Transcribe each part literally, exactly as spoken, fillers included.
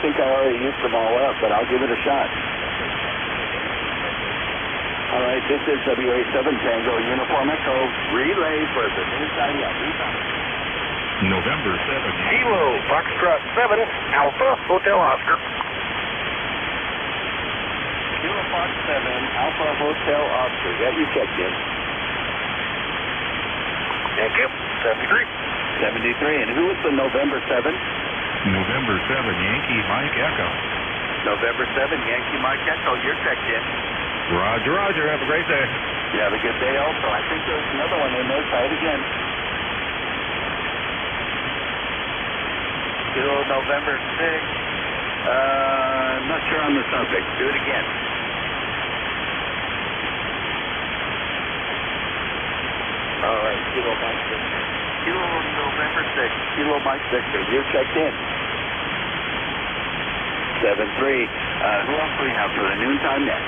think I already used them all up, but I'll give it a shot. All right, this is W A seven Tango Uniform Echo. Relay for the noontime net. November seven. Kilo, Foxtrot seven, Alpha, Hotel Oscar. Kilo Fox seven, Alpha Hotel Oscar. Got you checked in. Thank you. seventy-three. seventy-three. And who was the November seven? November seven, Yankee Mike Echo. November seven, Yankee Mike Echo. You're checked in. Roger, Roger. Have a great day. You have a good day also. I think there's another one in there. Try it again. Kilo November six. Uh, I'm not sure on the subject. Do it again. All right, Kilo Mike Victor. Kilo November six, Kilo Mike Victor. You're checked in. seven three. Uh, who else do we have for the noontime net?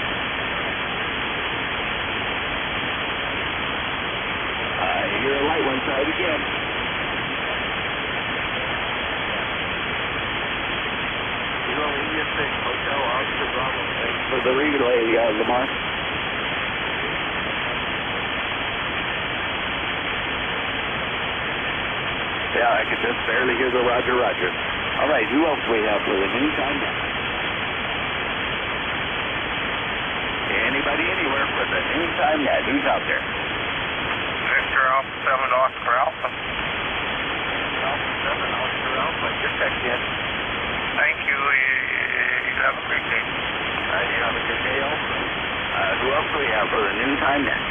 I hear a light one. Try it again. Kilo India six, Hotel Oscar Bravo. Thanks for the relay, uh, Lamar. Yeah, I could just barely hear the Roger, Roger. All right, who else do we have for the noontime net? Anybody anywhere for the noontime net? Who's out there? Victor Alpha seven, Oscar Alpha. Alpha seven, Oscar Alpha. You're checked in. Thank you. You have a great day. Uh, you have a good day also. Uh, who else do we have for the noontime net?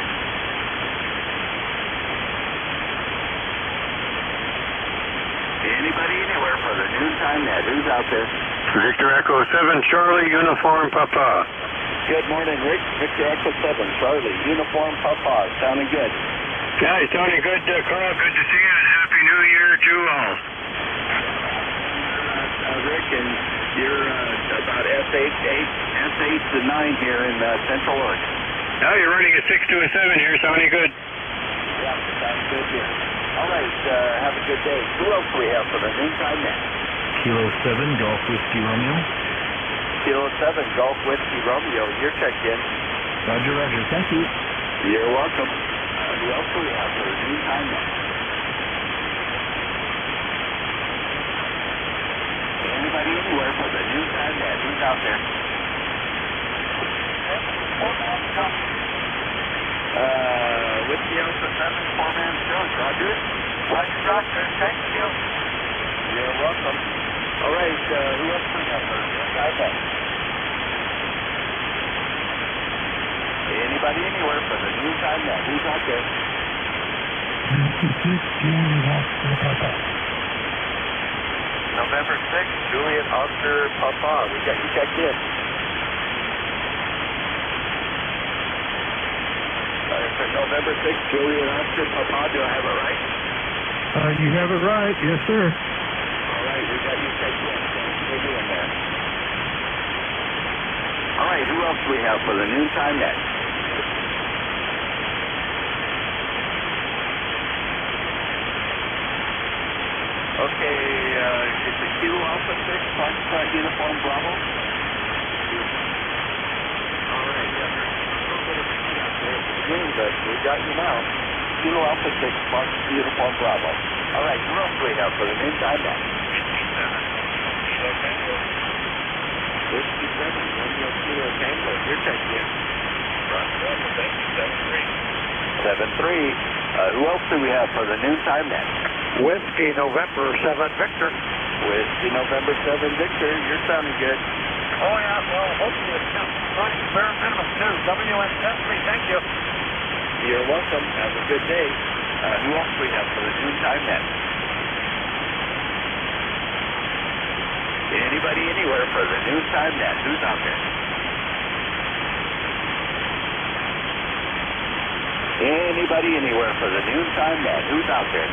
Anybody anywhere for the noontime net? Who's out there? Victor Echo seven, Charlie, Uniform Papa. Good morning, Rick. Victor Echo seven, Charlie, Uniform Papa. Sounding good. Yeah, it's sounding good, uh, Carl. Good to see you, and Happy New Year to all. Uh, uh, Rick, and you're uh, about S eight, eight, S eight to nine here in uh, Central Oregon. Now you're running a six to a seven here, sounding good. Yeah, sounds good here. All right, uh, have a good day. Who else do we have for the noontime net? Kilo seven, Golf Whiskey Romeo. Kilo seven, Golf Whiskey Romeo. You're checked in. Roger, Roger. Thank you. You're welcome. Uh, who else do we have for the noontime net? Anybody anywhere for the noontime net? Who's out there? Uh, Whiskey Alpha seven, four-man show. Roger. Roger, Roger. Thank you. You're welcome. All right, uh, who else do we have for the noontime net? Anybody anywhere for the noontime net? Who's out there? November sixth, Juliet Oscar Papa. We got you checked in. Uh, for November sixth, Juliet Oscar Papa. Do I have it right? Uh, you have it right, yes, sir. All right, we got you checked in. Thanks for doing that. All right, who else do we have for the noontime net? Okay, uh, it's a Kilo Alpha six, Foxtrot Uniform Bravo. All right, yeah, there's a little bit of a heat out there at the beginning, but we got you now. Kilo Alpha six, Foxtrot Uniform Bravo. All right, who else do we have for the noontime net? fifty-seven, Kilo Tango. fifty-seven, Romeo Kilo Tango. You're checked in. Roger, Alpha, thank you, seven three. seven three. Uh, who else do we have for the noontime net? Whiskey November seven, Victor. Whiskey November seven, Victor. You're sounding good. Oh, yeah, well, hopefully it's just running bare minimum, too. W N ten three, thank you. You're welcome. Have a good day. Uh, who else do we have for the noontime net? Anybody anywhere for the noontime net? Who's out there? Anybody anywhere for the noontime net? Who's out there?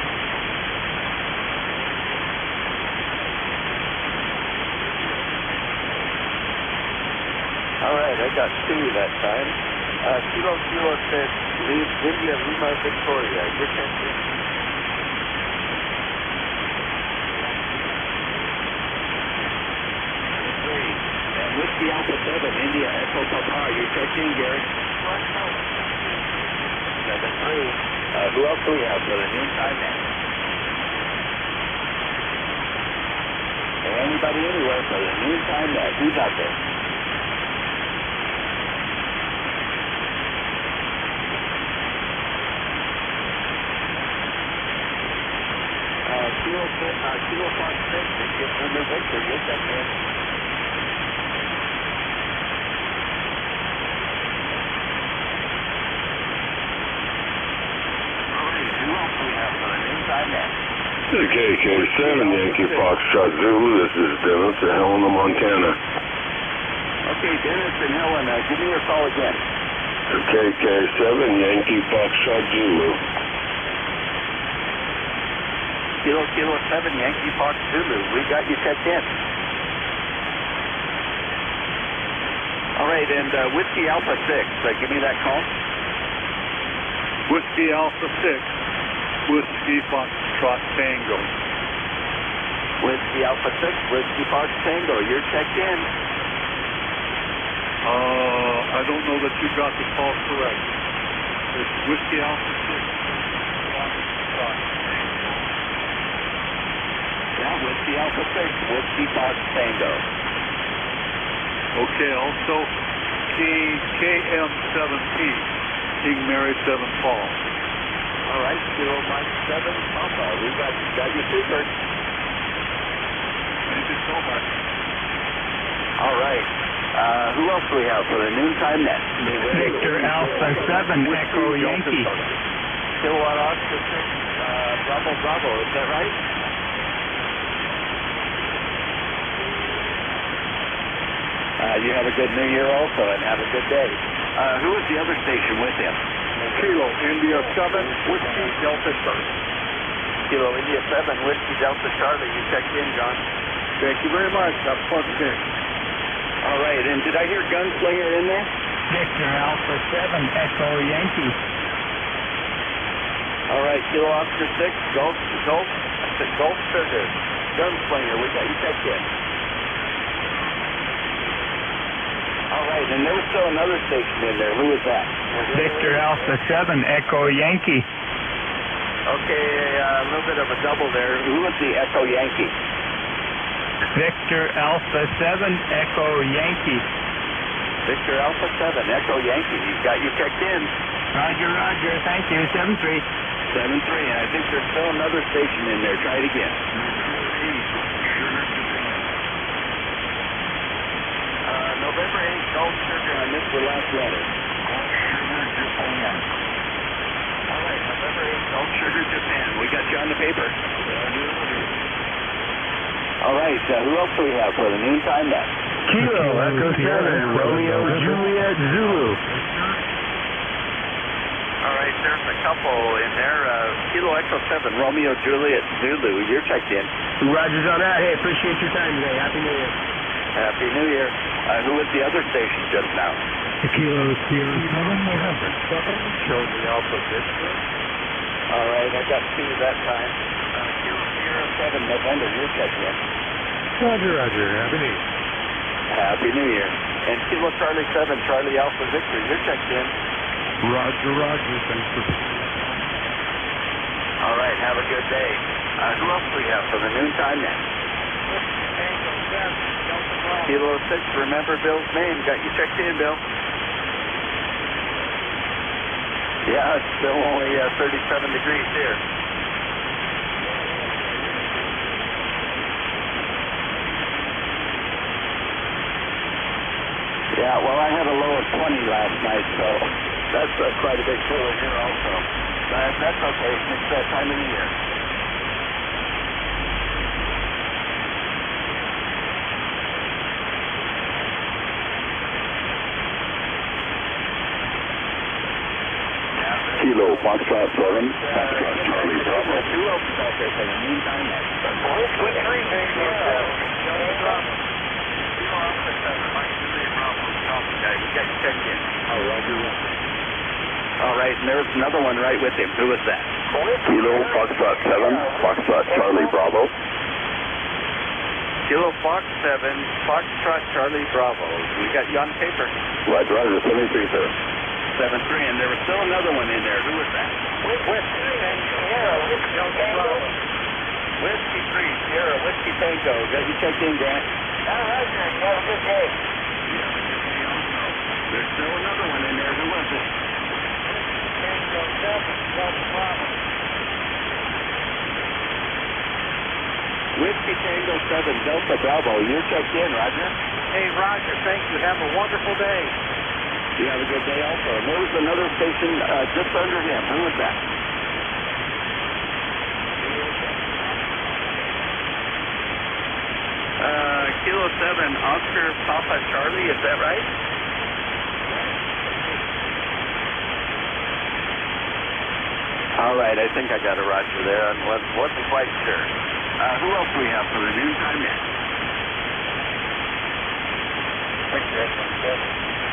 All right, I got two that time. Uh, Kilo Kilo said, India Lima Victoria. You're checked in. Whiskey Alpha seven, India Echo Papa. You checked in, Gary? seven three. Uh, who else do we have for the noontime net? Anybody anywhere for the noontime net? Who's out there? Uh, Kilo, uh, Kilo Fox six, Victor, Victor, you're checked in. K K seven Yankee Foxtrot Zulu, this is Dennis in Helena, Montana. Okay, Dennis and Helen, uh, give me your call again. K K seven Yankee Foxtrot Zulu. Kilo, Kilo seven Yankee Fox Zulu, we got you checked in. All right, and uh, Whiskey Alpha six, uh, give me that call. Whiskey Alpha six, Whiskey Foxtrot Tango. Whiskey Alpha six, Whiskey Fox Tango, you're checked in. Uh, I don't know that you got the call correct. It's Whiskey Alpha six, Foxtrot Tango. Yeah, Whiskey Alpha six, Whiskey Fox Tango. Okay, also K K M seven P, King Mary seven Paul. All right, zero nine seven Papa, we got, got you figured. Thank you so much. All right, uh, who else do we have for the noontime net? Victor Alpha seven, Echo Yankee. Kilowatt Oscar six, uh, Bravo Bravo, is that right? Uh, you have a good New Year also, and have a good day. Uh, who was the other station with him? Kilo India seven, Whiskey Delta Charlie. Kilo India seven, Whiskey Delta Charlie. You checked in, John. Thank you very much. I've plugged in. All right, and did I hear Gunslinger in there? Victor Alpha seven, Echo Yankee. All right, Kilo Oscar six, Golf, Golf, I said Golf Sugar. Gunslinger, we got you checked in. All right, and there was still another station in there. Who was that? Victor Alpha seven, Echo Yankee. Okay, uh, a little bit of a double there. Who was the Echo Yankee? Victor Alpha seven, Echo Yankee. Victor Alpha seven, Echo Yankee. He's got you checked in. Roger, roger. Thank you. seven three. seven three, and I think there's still another station in there. Try it again. Uh, November eighth, Golf Sugar. I missed the last letter. All right, November eighth, Golf Sugar, Japan. We got you on the paper. All right, uh, who else do we have for the noontime net? Kilo Echo seven, Romeo Juliet Zulu. All right, there's a couple in there. Uh, Kilo Echo seven, Romeo Juliet Zulu. You're checked in. Rogers on that. Hey, appreciate your time today. Happy New Year. Happy New Year. Uh, who was the other station just now? Kilo Sierra seven, November. Charlie Alpha Victor. All right, I got two that time. Uh, Kilo Sierra seven, November. You're checked in. Roger, roger. Happy New Year. Happy New Year. And Kilo Charlie seven, Charlie Alpha Victor. You're checked in. Roger, roger. Thanks for... All right, have a good day. Uh, who else do we have for the noontime net? Kilo six, remember Bill's name. Got you checked in, Bill. Yeah, it's still only uh, thirty-seven degrees here. Yeah, well, I had a low of twenty last night, so that's uh, quite a big cooler here also. But that's okay. It's that time of the year. Kilo Foxtrot seven, Foxtrot Charlie Bravo. Who else is out there for the noontime net? Good three, We got you checked in. Oh, Roger. All right, and there's another one right with him. Who was that? Kilo Foxtrot seven, Foxtrot Charlie Bravo. Kilo Fox seven, Foxtrot Charlie Bravo. We got you on paper. Roger, Roger, seventy-three, sir. seven three, and there was still another one in there. Who was that? Whiskey Sierra, Whiskey Tango. Whiskey three, Sierra, Whiskey Tango. Got you checked in, Grant? Oh, Roger. Have a good day. There's still another one in there. Who was it? Tango seven, Delta Bravo. Whiskey Tango seven, Delta Bravo. You're checked in, Roger. Hey, Roger. Thank you. Have a wonderful day. You have a good day also. And there was another station uh, just under him. Who was that? Uh, Kilo seven, Oscar Papa Charlie, is that right? All right, I think I got a Roger there. I wasn't, wasn't quite sure. Uh, who else do we have for the noontime net? Victor Echo seven,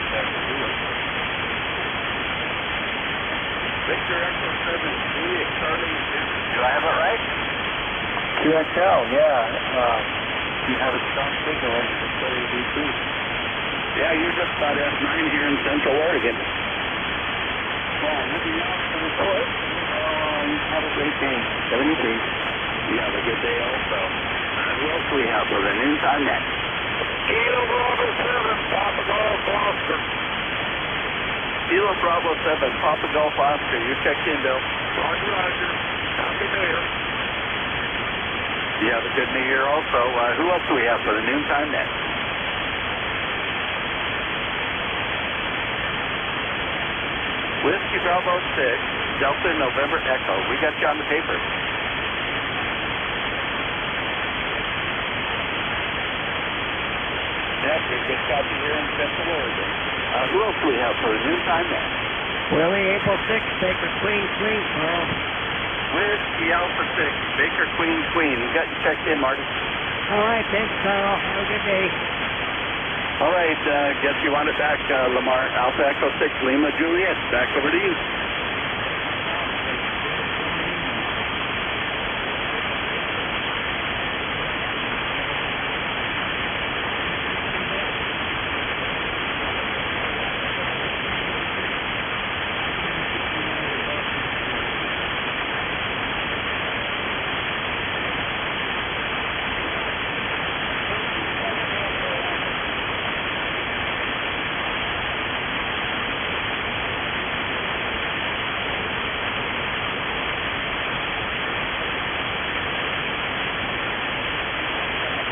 Juliet Charlie, do I have it right? Q X L, yeah. Uh, you have a strong signal into the W D T. Yeah, you're just about F nine here in Central Oregon. Well, anything else for the report? Um, have a great day. seventy-three. You have a good day also. Uh, who else do we have for the noontime net? Kilo Bravo seven, Papa Golf Oscar. Kilo Bravo seven, Papa Golf Oscar. You're checked in, Bill. Roger, Roger. Happy New Year. You have a good New Year also. Uh, who else do we have for the noontime net? Whiskey Bravo six, Delta November Echo. We got you on the paper. Yeah, good, good copy here in Central Oregon. Uh, who else do we have for the noontime net? Willie, April sixth, Baker Queen, Queen, Carl. Whiskey Alpha six, Baker Queen Queen. We got you checked in, Marty. All right, thanks, Carl. Have a good day. All right, uh, guess you want it back, uh, Lamar. Alpha Echo six, Lima Juliet. Back over to you.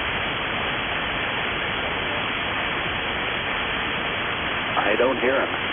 I don't hear him.